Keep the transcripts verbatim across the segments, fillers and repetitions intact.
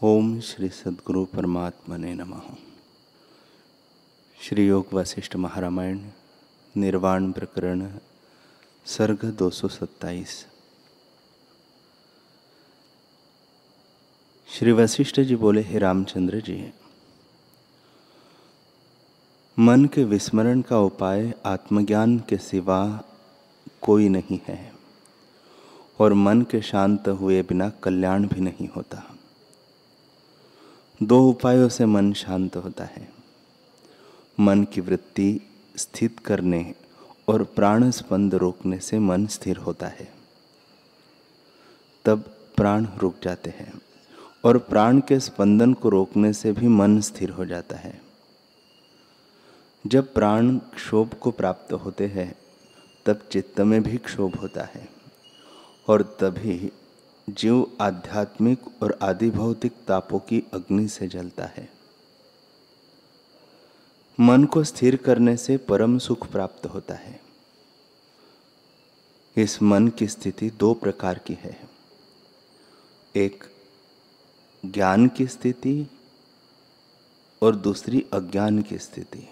ओम श्री सद्गुरु परमात्मने नमः। श्री योग वशिष्ठ महारामायण निर्वाण प्रकरण सर्ग दो सौ सत्ताईस। श्री वशिष्ठ जी बोले, हे रामचंद्र जी, मन के विस्मरण का उपाय आत्मज्ञान के सिवा कोई नहीं है और मन के शांत हुए बिना कल्याण भी नहीं होता। दो उपायों से मन शांत होता है। मन की वृत्ति स्थित करने और प्राण स्पंद रोकने से मन स्थिर होता है, तब प्राण रुक जाते हैं, और प्राण के स्पंदन को रोकने से भी मन स्थिर हो जाता है। जब प्राण क्षोभ को प्राप्त होते हैं तब चित्त में भी क्षोभ होता है, और तभी जीव आध्यात्मिक और आदि भौतिक तापों की अग्नि से जलता है। मन को स्थिर करने से परम सुख प्राप्त होता है। इस मन की स्थिति दो प्रकार की है, एक ज्ञान की स्थिति और दूसरी अज्ञान की स्थिति।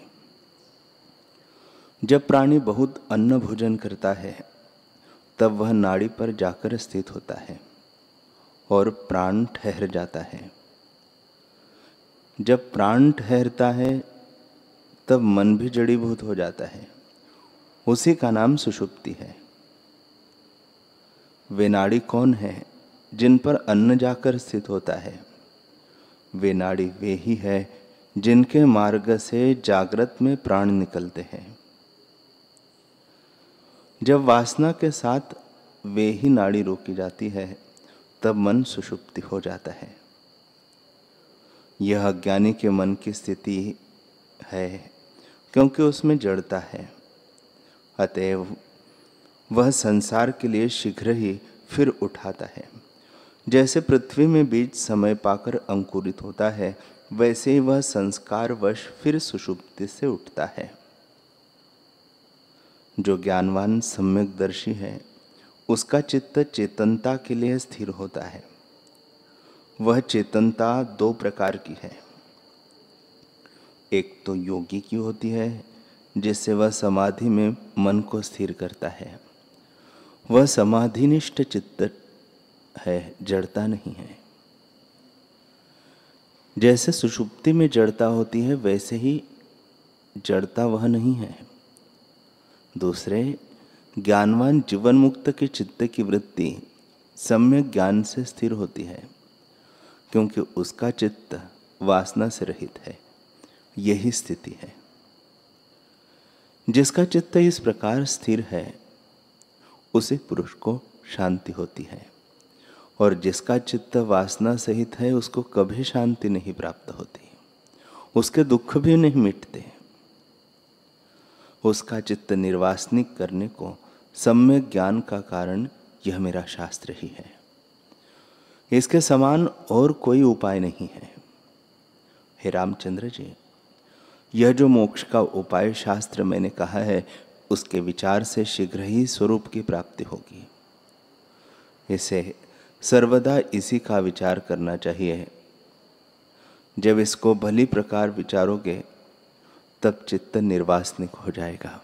जब प्राणी बहुत अन्न भोजन करता है तब वह नाड़ी पर जाकर स्थित होता है और प्राण ठहर जाता है। जब प्राण ठहरता है तब मन भी जड़ीभूत हो जाता है। उसी का नाम सुषुप्ति है। वे नाड़ी कौन है जिन पर अन्न जाकर स्थित होता है? वे नाड़ी वे ही है जिनके मार्ग से जागृत में प्राण निकलते हैं। जब वासना के साथ वे ही नाड़ी रोकी जाती है तब मन सुषुप्ति हो जाता है। यह अज्ञानी के मन की स्थिति है, क्योंकि उसमें जड़ता है। अतएव वह संसार के लिए शीघ्र ही फिर उठाता है। जैसे पृथ्वी में बीज समय पाकर अंकुरित होता है, वैसे ही वह संस्कार वश फिर सुषुप्ति से उठता है। जो ज्ञानवान सम्यकदर्शी है उसका चित्त चेतनता के लिए स्थिर होता है। वह चेतनता दो प्रकार की है। एक तो योगी की होती है, जिससे वह समाधि में मन को स्थिर करता है। वह समाधिनिष्ठ चित्त है, जड़ता नहीं है। जैसे सुषुप्ति में जड़ता होती है, वैसे ही जड़ता वह नहीं है। दूसरे, ज्ञानवान जीवन मुक्त के चित्त की वृत्ति सम्यक ज्ञान से स्थिर होती है, क्योंकि उसका चित्त वासना से रहित है। यही स्थिति है। जिसका चित्त इस प्रकार स्थिर है उसे पुरुष को शांति होती है, और जिसका चित्त वासना सहित है उसको कभी शांति नहीं प्राप्त होती। उसके दुख भी नहीं मिटते। उसका चित्त निर्वासनिक करने को सम्यक ज्ञान का कारण यह मेरा शास्त्र ही है। इसके समान और कोई उपाय नहीं है। हे रामचंद्र जी, यह जो मोक्ष का उपाय शास्त्र मैंने कहा है, उसके विचार से शीघ्र ही स्वरूप की प्राप्ति होगी। इसे सर्वदा इसी का विचार करना चाहिए। जब इसको भली प्रकार विचारोगे तब चित्त निर्वासनिक हो जाएगा।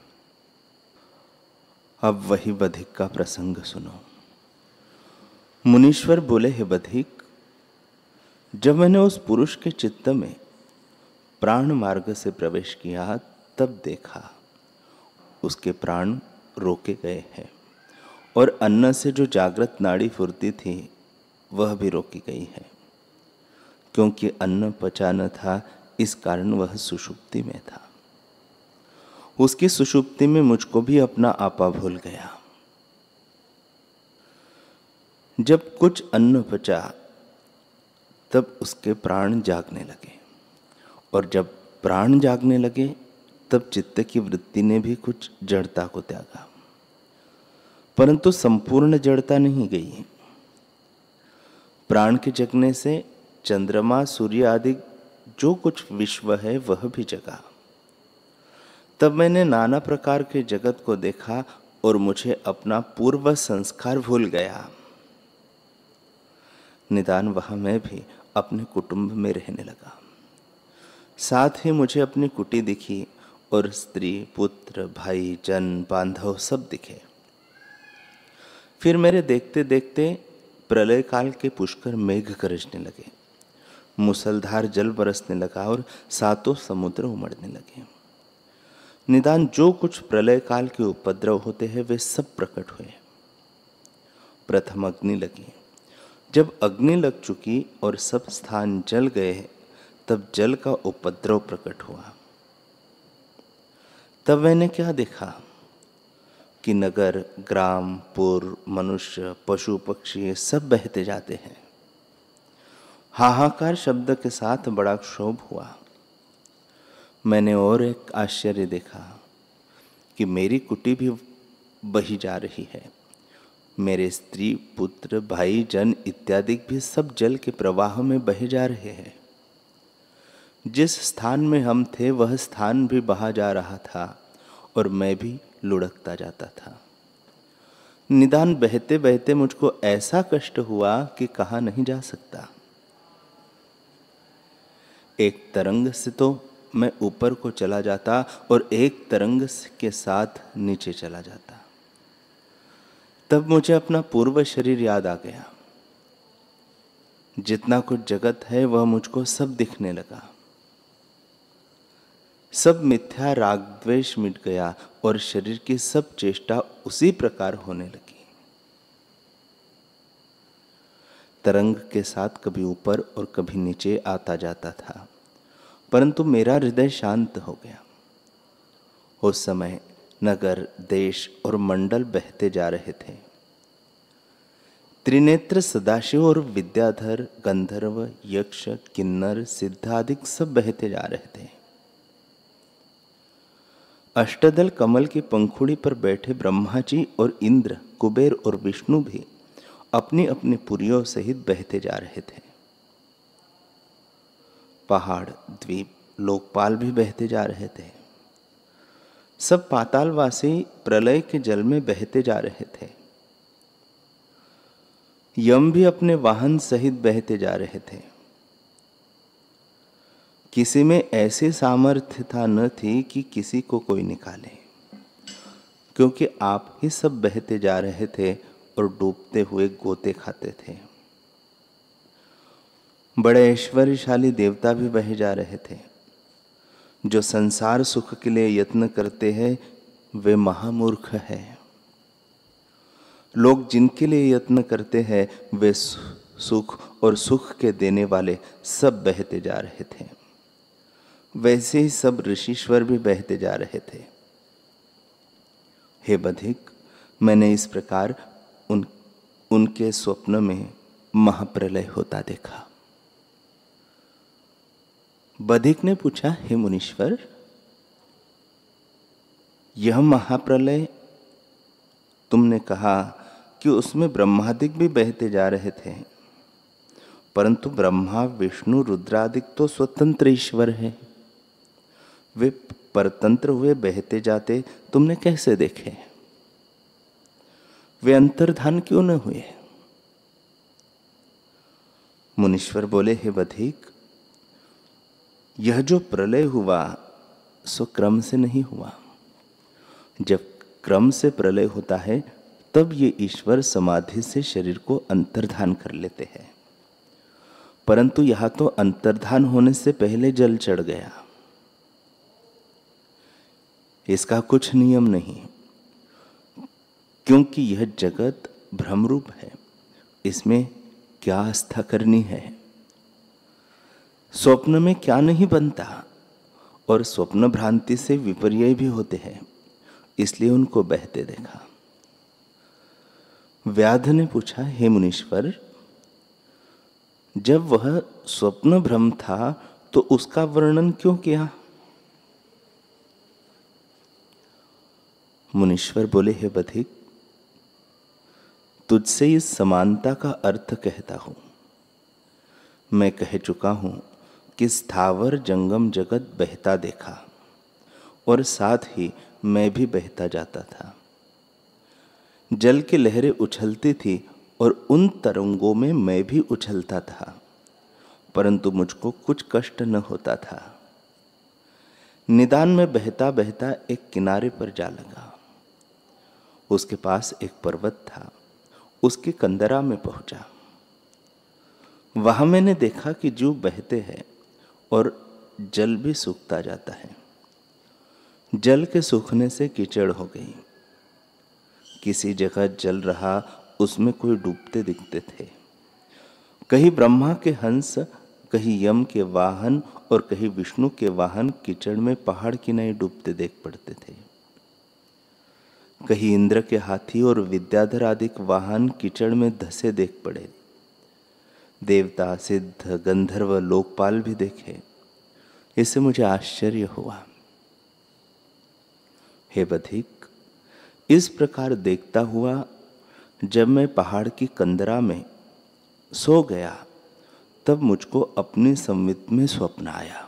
अब वही बधिक का प्रसंग सुनो। मुनीश्वर बोले, हे बधिक, जब मैंने उस पुरुष के चित्त में प्राण मार्ग से प्रवेश किया तब देखा उसके प्राण रोके गए हैं, और अन्न से जो जागृत नाड़ी फुरती थी वह भी रोकी गई है। क्योंकि अन्न पचा न था, इस कारण वह सुषुप्ति में था। उसकी सुषुप्ति में मुझको भी अपना आपा भूल गया। जब कुछ अन्न पचा तब उसके प्राण जागने लगे, और जब प्राण जागने लगे तब चित्त की वृत्ति ने भी कुछ जड़ता को त्यागा, परंतु संपूर्ण जड़ता नहीं गई। प्राण के जगने से चंद्रमा, सूर्य आदि जो कुछ विश्व है वह भी जगा। तब मैंने नाना प्रकार के जगत को देखा और मुझे अपना पूर्व संस्कार भूल गया। निदान वहाँ मैं भी अपने कुटुंब में रहने लगा। साथ ही मुझे अपनी कुटी दिखी और स्त्री, पुत्र, भाई, जन, बांधव सब दिखे। फिर मेरे देखते देखते प्रलय काल के पुष्कर मेघ गरजने लगे, मूसलधार जल बरसने लगा और सातों समुद्र उमड़ने लगे। निदान जो कुछ प्रलय काल के उपद्रव होते हैं वे सब प्रकट हुए। प्रथम अग्नि लगी। जब अग्नि लग चुकी और सब स्थान जल गए, तब जल का उपद्रव प्रकट हुआ। तब मैंने क्या देखा कि नगर, ग्राम, पुर, मनुष्य, पशु, पक्षी सब बहते जाते हैं। हाहाकार शब्द के साथ बड़ा क्षोभ हुआ। मैंने और एक आश्चर्य देखा कि मेरी कुटी भी बही जा रही है। मेरे स्त्री, पुत्र, भाई, जन इत्यादि भी सब जल के प्रवाह में बहे जा रहे हैं। जिस स्थान में हम थे वह स्थान भी बहा जा रहा था और मैं भी लुढ़कता जाता था। निदान बहते बहते मुझको ऐसा कष्ट हुआ कि कहा नहीं जा सकता। एक तरंग से तो मैं ऊपर को चला जाता और एक तरंग के साथ नीचे चला जाता। तब मुझे अपना पूर्व शरीर याद आ गया। जितना कुछ जगत है वह मुझको सब दिखने लगा। सब मिथ्या राग द्वेष मिट गया और शरीर की सब चेष्टा उसी प्रकार होने लगी। तरंग के साथ कभी ऊपर और कभी नीचे आता जाता था, परंतु मेरा हृदय शांत हो गया। उस समय नगर, देश और मंडल बहते जा रहे थे। त्रिनेत्र सदाशिव और विद्याधर, गंधर्व, यक्ष, किन्नर, सिद्धादिक सब बहते जा रहे थे। अष्टदल कमल की पंखुड़ी पर बैठे ब्रह्मा जी और इंद्र, कुबेर और विष्णु भी अपनी अपनी पुरियों सहित बहते जा रहे थे। पहाड़, द्वीप, लोकपाल भी बहते जा रहे थे। सब पातालवासी प्रलय के जल में बहते जा रहे थे। यम भी अपने वाहन सहित बहते जा रहे थे। किसी में ऐसी सामर्थ्य था न थी कि किसी को कोई निकाले, क्योंकि आप ही सब बहते जा रहे थे और डूबते हुए गोते खाते थे। बड़े ऐश्वर्यशाली देवता भी बहे जा रहे थे। जो संसार सुख के लिए यत्न करते हैं वे महामूर्ख हैं। लोग जिनके लिए यत्न करते हैं वे सुख और सुख के देने वाले सब बहते जा रहे थे। वैसे ही सब ऋषीश्वर भी बहते जा रहे थे। हे बधिक, मैंने इस प्रकार उन उनके स्वप्न में महाप्रलय होता देखा। बधिक ने पूछा, हे मुनीश्वर, यह महाप्रलय तुमने कहा कि उसमें ब्रह्मादिक भी बहते जा रहे थे, परंतु ब्रह्मा, विष्णु, रुद्रादिक तो स्वतंत्र ईश्वर है। वे परतंत्र हुए बहते जाते तुमने कैसे देखे? वे अंतर्धान क्यों न हुए? मुनीश्वर बोले, हे बधिक, यह जो प्रलय हुआ सो क्रम से नहीं हुआ। जब क्रम से प्रलय होता है तब ये ईश्वर समाधि से शरीर को अंतर्धान कर लेते हैं, परंतु यहां तो अंतर्धान होने से पहले जल चढ़ गया। इसका कुछ नियम नहीं, क्योंकि यह जगत भ्रमरूप है। इसमें क्या आस्था करनी है? स्वप्न में क्या नहीं बनता, और स्वप्न भ्रांति से विपर्य भी होते हैं, इसलिए उनको बहते देखा। व्याध ने पूछा, हे मुनीश्वर, जब वह स्वप्न भ्रम था तो उसका वर्णन क्यों किया? मुनीश्वर बोले, हे बधिक, तुझसे इस समानता का अर्थ कहता हूं। मैं कह चुका हूं कि स्थावर जंगम जगत बहता देखा और साथ ही मैं भी बहता जाता था। जल की लहरें उछलती थी और उन तरंगों में मैं भी उछलता था, परंतु मुझको कुछ कष्ट न होता था। निदान में बहता बहता एक किनारे पर जा लगा। उसके पास एक पर्वत था, उसके कंदरा में पहुंचा। वहां मैंने देखा कि जीव बहते हैं और जल भी सूखता जाता है। जल के सूखने से कीचड़ हो गई। किसी जगह जल रहा, उसमें कोई डूबते दिखते थे। कहीं ब्रह्मा के हंस, कहीं यम के वाहन और कहीं विष्णु के वाहन कीचड़ में पहाड़ की नहीं डूबते देख पड़ते थे। कहीं इंद्र के हाथी और विद्याधर आदि वाहन कीचड़ में धसे देख पड़े। देवता, सिद्ध, गंधर्व, लोकपाल भी देखे। इससे मुझे आश्चर्य हुआ। हे बधिक, इस प्रकार देखता हुआ जब मैं पहाड़ की कंदरा में सो गया, तब मुझको अपनी संवित में स्वप्न आया।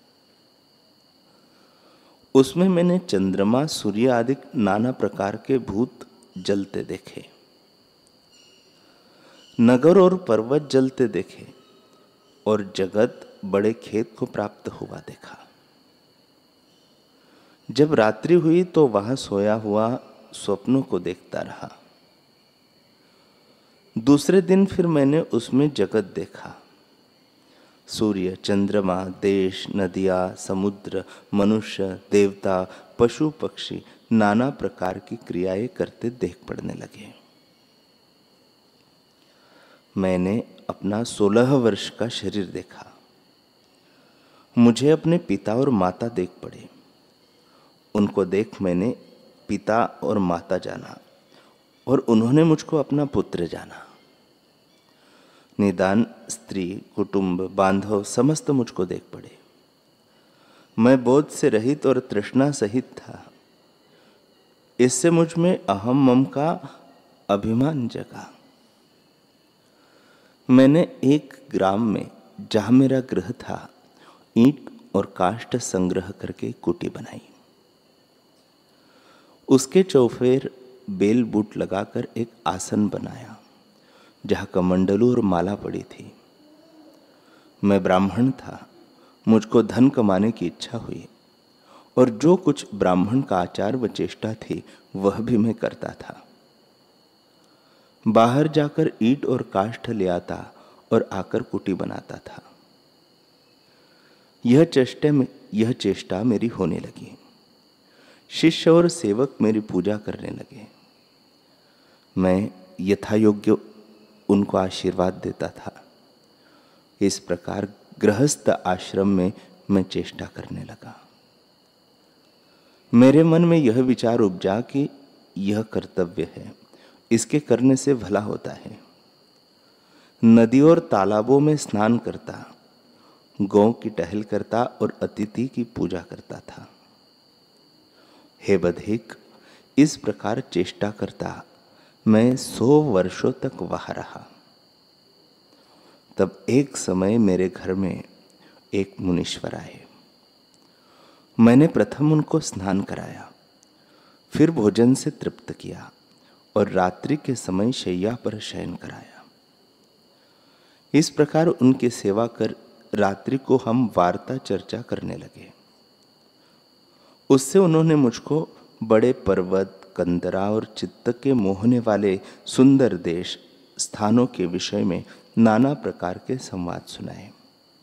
उसमें मैंने चंद्रमा, सूर्य आदि नाना प्रकार के भूत जलते देखे, नगर और पर्वत जलते देखे और जगत बड़े खेत को प्राप्त हुआ देखा। जब रात्रि हुई तो वहां सोया हुआ स्वप्नों को देखता रहा। दूसरे दिन फिर मैंने उसमें जगत देखा। सूर्य, चंद्रमा, देश, नदियां, समुद्र, मनुष्य, देवता, पशु, पक्षी नाना प्रकार की क्रियाएं करते देख पड़ने लगे। मैंने अपना सोलह वर्ष का शरीर देखा। मुझे अपने पिता और माता देख पड़े। उनको देख मैंने पिता और माता जाना और उन्होंने मुझको अपना पुत्र जाना। निदान स्त्री, कुटुंब, बांधव समस्त मुझको देख पड़े। मैं बोध से रहित और तृष्णा सहित था। इससे मुझ में अहम मम का अभिमान जगा। मैंने एक ग्राम में, जहां मेरा गृह था, ईंट और काष्ठ संग्रह करके कुटी बनाई। उसके चौफेर बेल बूट लगाकर एक आसन बनाया, जहां कमंडलू और माला पड़ी थी। मैं ब्राह्मण था, मुझको धन कमाने की इच्छा हुई और जो कुछ ब्राह्मण का आचार व चेष्टा थी वह भी मैं करता था। बाहर जाकर ईंट और काष्ठ ले आता और आकर कुटी बनाता था। यह चेष्टा में यह चेष्टा मेरी होने लगी। शिष्य और सेवक मेरी पूजा करने लगे। मैं यथा योग्य उनको आशीर्वाद देता था। इस प्रकार गृहस्थ आश्रम में मैं चेष्टा करने लगा। मेरे मन में यह विचार उपजा कि यह कर्तव्य है, इसके करने से भला होता है। नदी और तालाबों में स्नान करता, गौ की टहल करता और अतिथि की पूजा करता था। हे बधिक, इस प्रकार चेष्टा करता मैं सौ वर्षों तक वहां रहा। तब एक समय मेरे घर में एक मुनीश्वर आए। मैंने प्रथम उनको स्नान कराया, फिर भोजन से तृप्त किया और रात्रि के समय शैया पर शयन कराया। इस प्रकार उनकी सेवा कर रात्रि को हम वार्ता चर्चा करने लगे। उससे उन्होंने मुझको बड़े पर्वत, कंदरा और चित्त के मोहने वाले सुंदर देश, स्थानों के विषय में नाना प्रकार के संवाद सुनाए।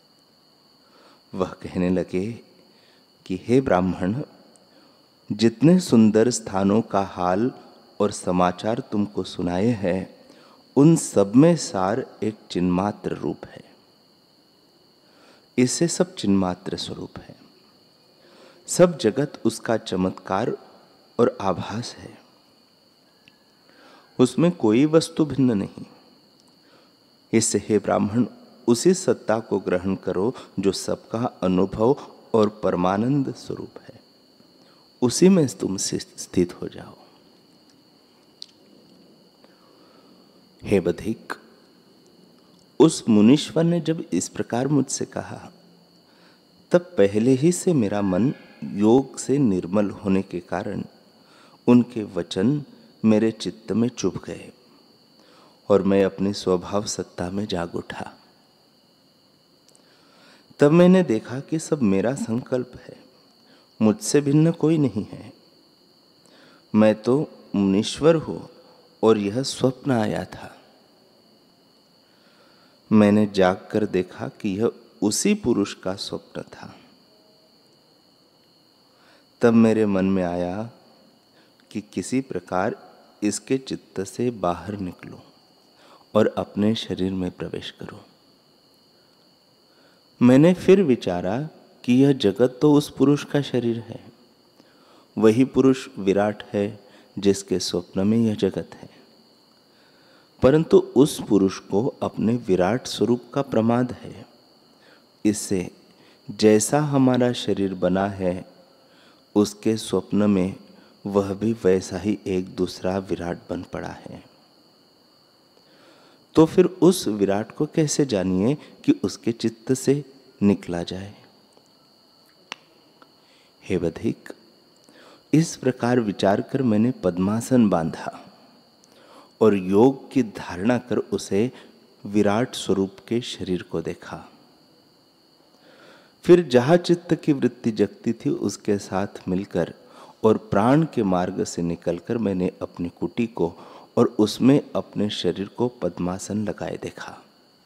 वह कहने लगे कि हे ब्राह्मण, जितने सुंदर स्थानों का हाल और समाचार तुमको सुनाए हैं, उन सब में सार एक चिन्मात्र रूप है। इससे सब चिन्मात्र स्वरूप है। सब जगत उसका चमत्कार और आभास है। उसमें कोई वस्तु भिन्न नहीं। इससे हे ब्राह्मण, उसी सत्ता को ग्रहण करो जो सबका अनुभव और परमानंद स्वरूप है। उसी में तुम स्थित हो जाओ। हे बधिक, उस मुनीश्वर ने जब इस प्रकार मुझसे कहा, तब पहले ही से मेरा मन योग से निर्मल होने के कारण उनके वचन मेरे चित्त में चुभ गए और मैं अपनी स्वभाव सत्ता में जाग उठा। तब मैंने देखा कि सब मेरा संकल्प है, मुझसे भिन्न कोई नहीं है। मैं तो मुनीश्वर हूं और यह स्वप्न आया था। मैंने जाग कर देखा कि यह उसी पुरुष का स्वप्न था। तब मेरे मन में आया कि किसी प्रकार इसके चित्त से बाहर निकलूं और अपने शरीर में प्रवेश करूं। मैंने फिर विचारा कि यह जगत तो उस पुरुष का शरीर है, वही पुरुष विराट है जिसके स्वप्न में यह जगत है। परंतु उस पुरुष को अपने विराट स्वरूप का प्रमाद है। इससे जैसा हमारा शरीर बना है, उसके स्वप्न में वह भी वैसा ही एक दूसरा विराट बन पड़ा है। तो फिर उस विराट को कैसे जानिए कि उसके चित्त से निकला जाए। हे बधिक, इस प्रकार विचार कर मैंने पद्मासन बांधा और योग की धारणा कर उसे विराट स्वरूप के शरीर को देखा। फिर जहां चित्त की वृत्ति जगती थी उसके साथ मिलकर और प्राण के मार्ग से निकलकर मैंने अपनी कुटी को और उसमें अपने शरीर को पद्मासन लगाए देखा।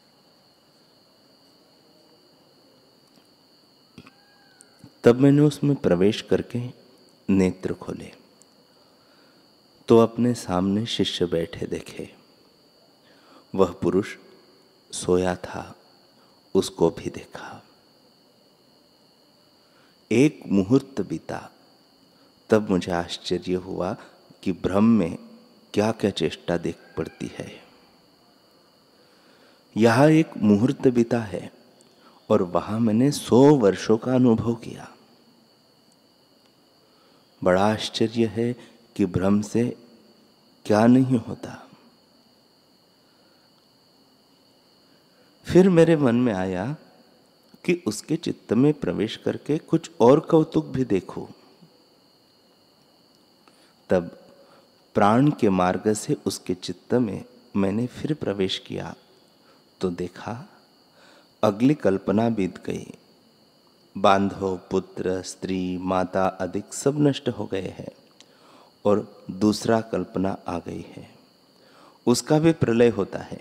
तब मैंने उसमें प्रवेश करके नेत्र खोले तो अपने सामने शिष्य बैठे देखे। वह पुरुष सोया था, उसको भी देखा। एक मुहूर्त बीता, तब मुझे आश्चर्य हुआ कि भ्रम में क्या क्या चेष्टा देख पड़ती है। यहां एक मुहूर्त बीता है और वहां मैंने सौ वर्षों का अनुभव किया। बड़ा आश्चर्य है कि भ्रम से क्या नहीं होता। फिर मेरे मन में आया कि उसके चित्त में प्रवेश करके कुछ और कौतुक भी देखूं। तब प्राण के मार्ग से उसके चित्त में मैंने फिर प्रवेश किया तो देखा अगली कल्पना बीत गई। बांधव, पुत्र, स्त्री, माता आदि सब नष्ट हो गए हैं और दूसरा कल्पना आ गई है। उसका भी प्रलय होता है।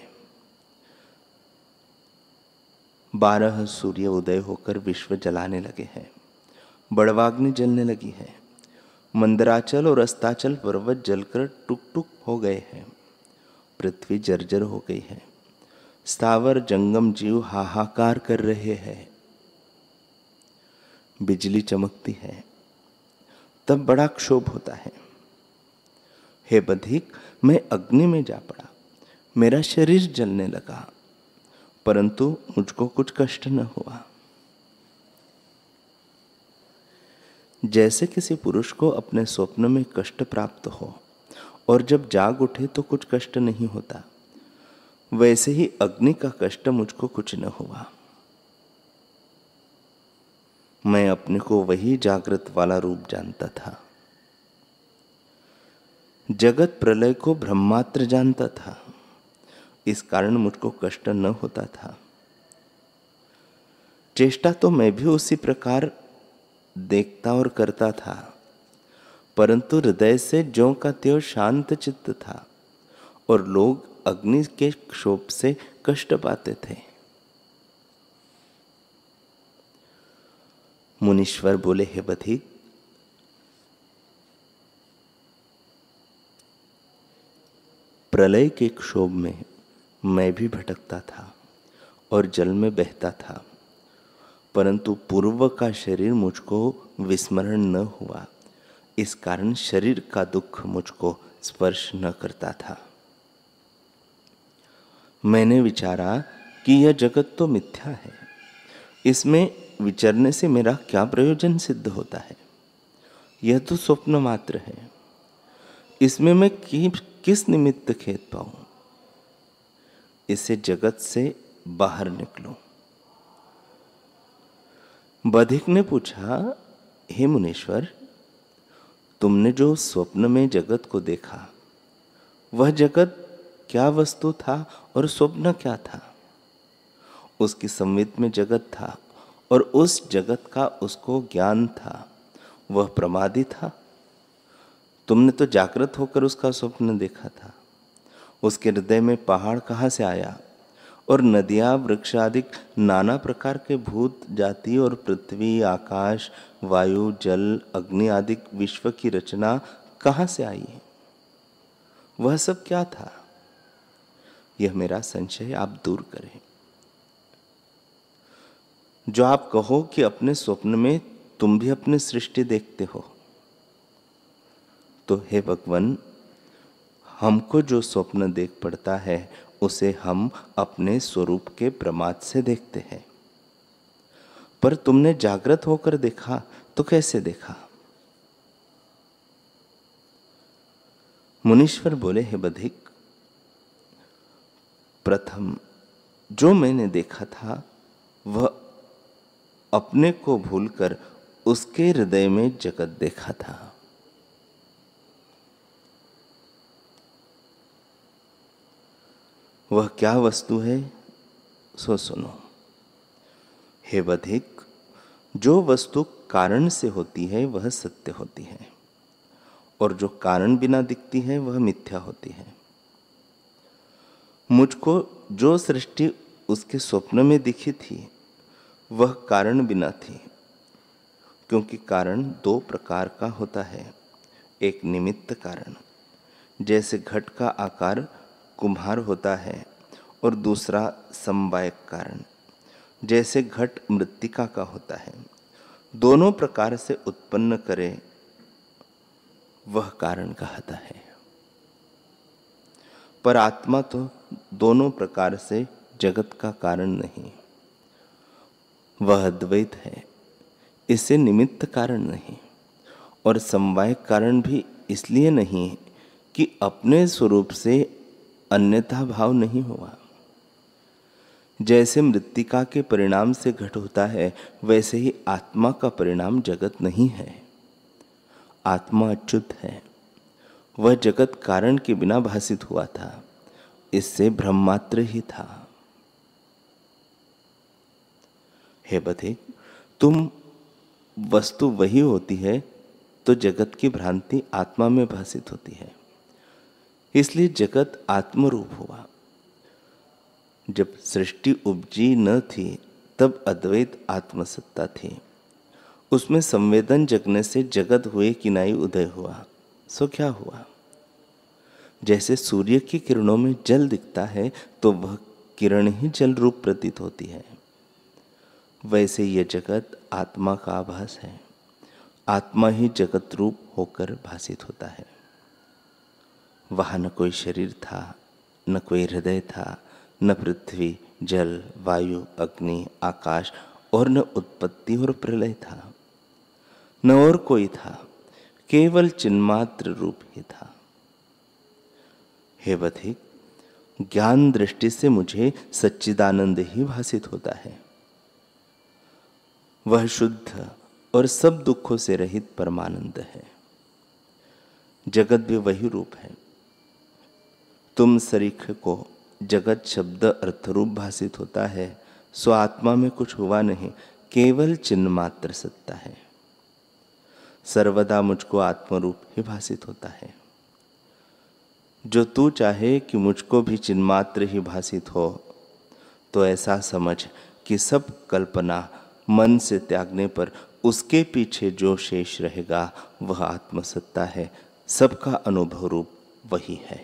बारह सूर्य उदय होकर विश्व जलाने लगे हैं, बड़वाग्नि जलने लगी है, मंदराचल और अस्ताचल पर्वत जलकर टुक टुक हो गए हैं, पृथ्वी जर्जर हो गई है, स्थावर जंगम जीव हाहाकार कर रहे हैं, बिजली चमकती है। तब बड़ा क्षोभ होता है। हे बधिक, मैं अग्नि में जा पड़ा, मेरा शरीर जलने लगा, परंतु मुझको कुछ कष्ट न हुआ। जैसे किसी पुरुष को अपने स्वप्न में कष्ट प्राप्त हो और जब जाग उठे तो कुछ कष्ट नहीं होता, वैसे ही अग्नि का कष्ट मुझको कुछ न हुआ। मैं अपने को वही जागृत वाला रूप जानता था। जगत प्रलय को ब्रह्मात्र जानता था, इस कारण मुझको कष्ट न होता था। चेष्टा तो मैं भी उसी प्रकार देखता और करता था, परंतु हृदय से ज्यों का त्यों शांत चित्त था और लोग अग्नि के क्षोभ से कष्ट पाते थे। मुनीश्वर बोले, हे बधिक, प्रलय के क्षोभ में मैं भी भटकता था और जल में बहता था, परंतु पूर्व का शरीर मुझको विस्मरण न हुआ, इस कारण शरीर का दुख मुझको स्पर्श न करता था। मैंने विचारा कि यह जगत तो मिथ्या है, इसमें विचरने से मेरा क्या प्रयोजन सिद्ध होता है। यह तो स्वप्न मात्र है, इसमें मैं कि, किस निमित्त खेद पाऊं। इससे जगत से बाहर निकलूं। बधिक ने पूछा, हे मुनीश्वर, तुमने जो स्वप्न में जगत को देखा, वह जगत क्या वस्तु था और स्वप्न क्या था। उसकी संवित में जगत था और उस जगत का उसको ज्ञान था। वह प्रमादी था। तुमने तो जागृत होकर उसका स्वप्न देखा था। उसके हृदय में पहाड़ कहाँ से आया और नदियाँ, वृक्ष आदि नाना प्रकार के भूत जाति और पृथ्वी, आकाश, वायु, जल, अग्नि आदि विश्व की रचना कहाँ से आई। वह सब क्या था। यह मेरा संशय आप दूर करें। जो आप कहो कि अपने स्वप्न में तुम भी अपनी सृष्टि देखते हो, तो हे भगवान, हमको जो स्वप्न देख पड़ता है उसे हम अपने स्वरूप के प्रमाद से देखते हैं। पर तुमने जागृत होकर देखा तो कैसे देखा। मुनीश्वर बोले, हे बधिक, प्रथम जो मैंने देखा था वह अपने को भूलकर उसके हृदय में जगत देखा था। वह क्या वस्तु है सो सुनो। हे बधिक, जो वस्तु कारण से होती है वह सत्य होती है और जो कारण बिना दिखती है वह मिथ्या होती है। मुझको जो सृष्टि उसके स्वप्न में दिखी थी वह कारण बिना थी, क्योंकि कारण दो प्रकार का होता है। एक निमित्त कारण, जैसे घट का आकार कुम्हार होता है, और दूसरा समवायक कारण, जैसे घट मृत्तिका का होता है। दोनों प्रकार से उत्पन्न करे वह कारण कहता है। पर आत्मा तो दोनों प्रकार से जगत का कारण नहीं, वह अद्वैत है। इसे निमित्त कारण नहीं और समवायक कारण भी इसलिए नहीं कि अपने स्वरूप से अन्यथा भाव नहीं हुआ। जैसे मृत्तिका के परिणाम से घट होता है, वैसे ही आत्मा का परिणाम जगत नहीं है। आत्मा अच्युत है। वह जगत कारण के बिना भासित हुआ था, इससे भ्रम मात्र ही था। हे बधिक, तुम वस्तु वही होती है तो जगत की भ्रांति आत्मा में भासित होती है, इसलिए जगत आत्मरूप हुआ। जब सृष्टि उपजी न थी तब अद्वैत आत्मसत्ता थी। उसमें संवेदन जगने से जगत हुए कि नहीं उदय हुआ। सो क्या हुआ। जैसे सूर्य की किरणों में जल दिखता है तो वह किरण ही जल रूप प्रतीत होती है, वैसे यह जगत आत्मा का आभास है। आत्मा ही जगत रूप होकर भासित होता है। वहाँ न कोई शरीर था, न कोई हृदय था, न पृथ्वी, जल, वायु, अग्नि, आकाश और न उत्पत्ति और प्रलय था, न और कोई था, केवल चिन्मात्र रूप ही था। हे बधिक, ज्ञान दृष्टि से मुझे सच्चिदानंद ही भासित होता है। वह शुद्ध और सब दुखों से रहित परमानंद है। जगत भी वही रूप है। तुम सरीखे को जगत शब्द अर्थरूप भासित होता है, सो आत्मा में कुछ हुआ नहीं, केवल चिन्ह मात्र सत्ता है। सर्वदा मुझको आत्मरूप ही भासित होता है। जो तू चाहे कि मुझको भी चिन्ह मात्र ही भासित हो, तो ऐसा समझ कि सब कल्पना मन से त्यागने पर उसके पीछे जो शेष रहेगा वह आत्मसत्ता है। सबका अनुभव रूप वही है।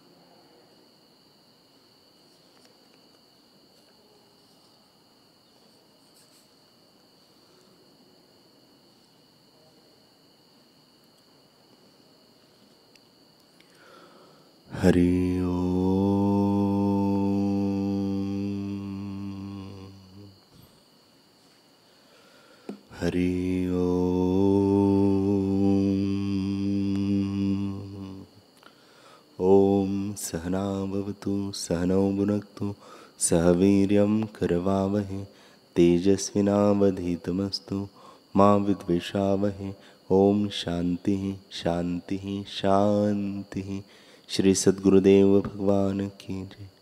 हरि ओम। हरि ओम। ओम सहना भवतु सहनौ भुनक्तु सह वीर्यं करवावहै तेजस्विनावधीतमस्तु मा विद्विषावहै। ओम शांति शांति शांति। श्री सद्गुरुदेव भगवान की जय।